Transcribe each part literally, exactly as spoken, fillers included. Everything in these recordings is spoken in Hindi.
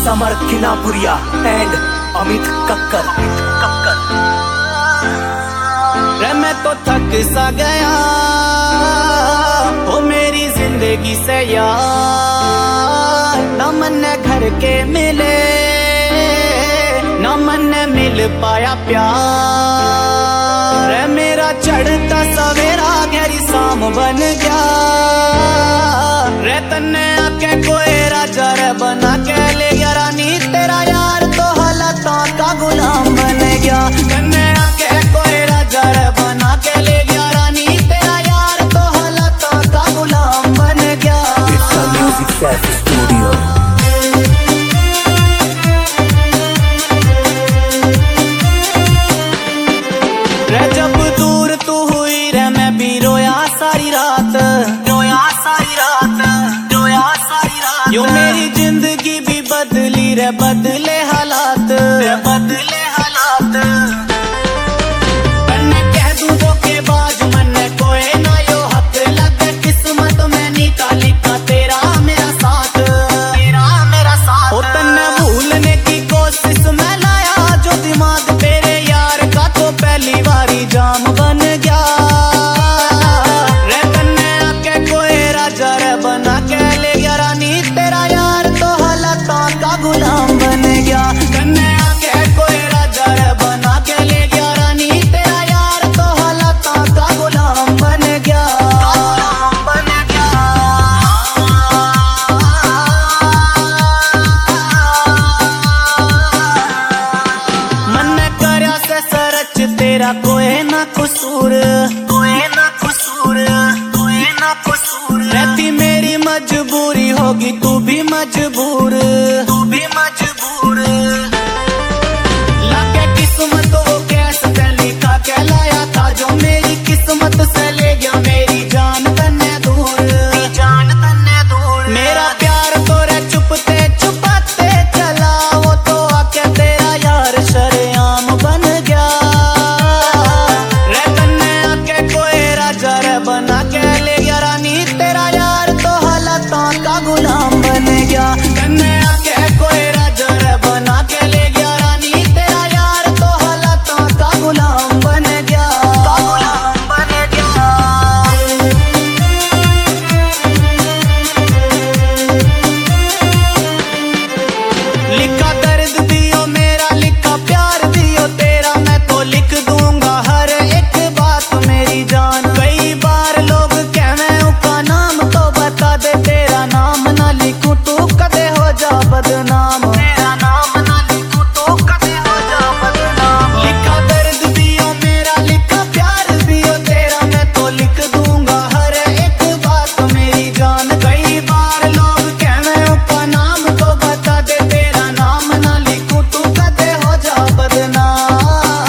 समर खिनापुरिया एंड अमित कक्कर कक्कर रे मैं तो थक सा गया ओ मेरी जिंदगी से यार, न मन घर के मिले न मन मिल पाया प्यार। रे मेरा चढ़ता सवेरा गहरी शाम बन गया, रे तन्ने आके कोई राजा रे बना के ले गया रानी, तेरा यार तो हालातों का गुलाम बन गया। तन्ने आके कोई राजा रे बना के ले गया रानी, तेरा यार तो हालातों का गुलाम बन गया। It's a music self studio. रे जब दूर तू हुई रे मैं भी रोया सारी रात, रोया सारी रात, रोया सारी रात। यूं मेरी जिंदगी भी बदली रे बदले हालात, रे बदले हालात। मैं कह दूं धोखेबाज मन कोई ना यो हक लगे, किस्मत में निकाली का तेरा मेरा साथ, तेरा मेरा साथ। ओ तन्ने भूलने की कोशिश में लाया जो दिमाग तेरे यार का, तो पहली बारी जाम बन गया। रे तन्ने आके कोई राजा रे बना के ले गया रानी, तेरा यार तो हालातों का गुलाम बन गया। तन्ने आके कोई राजा रे बना के ले गया रानी, तेरा यार तो हालातों का गुलाम बन गया, गुलाम बन गया। मन करया से सरच तेरा कोई ना कसूर, कोई ना कसूर, कोई ना कसूर। रहती मेरी मजबूरी होगी तू भी मजबूर, तू भी मजबूर। लाके किस्मत वो कैसे लिखा के लाया था, जो मेरी किस्मत से ले गया मेरी जान तन्ने दूर, जान तन्ने दूर। मेरा प्यार तो रे चुपते छुपाते चला, वो तो आके तेरा यार शरेआम बन गया। रे तन्ने आके कोई राजा रे बना के ले गया रानी, तेरा यार तो हालातों का गुलाम बन गया। तन्ने आके कोई राजा रे बना के ले गया रानी, तेरा यार तो हालातों का गुलाम बन गया, गुलाम बन गया। लिखा दर्द दियो मेरा, लिखा प्यार दियो तेरा, मैं तो लिख दूंगा हर एक बात मेरी जान। कई बार लोग कहने उसका नाम तो बता दे, तेरा नाम ना लिखूं तू कदे हो जा बदनाम, तेरा नाम ना लिखूं तू कदे हो जा बदनाम। लिखा दर्द दियो मेरा, लिखा प्यार दियो तेरा, मैं तो लिख दूंगा हर एक बात मेरी जान। कई बार लोग कहने उसका नाम तो बता दे, तेरा नाम ना लिखूं तू कदे हो जा बदनाम।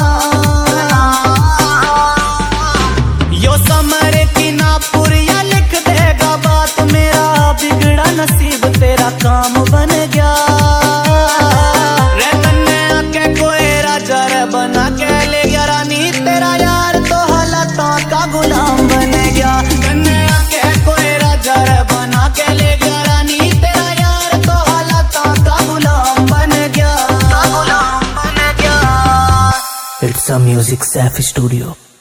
यो समर की ना पुरिया लिख देगा बात, मेरा बिगड़ा नसीब तेरा काम बन गया। रे तन्ने आके कोई राजा रे बना के ले गया रानी, तेरा यार तो हालातों का गुलाम बन गया। तन्ने आके कोई राजा रे बना के ले गया रानी, तेरा यार तो हालातों का गुलाम बन गया, गुलाम बन गया। It's a music self studio.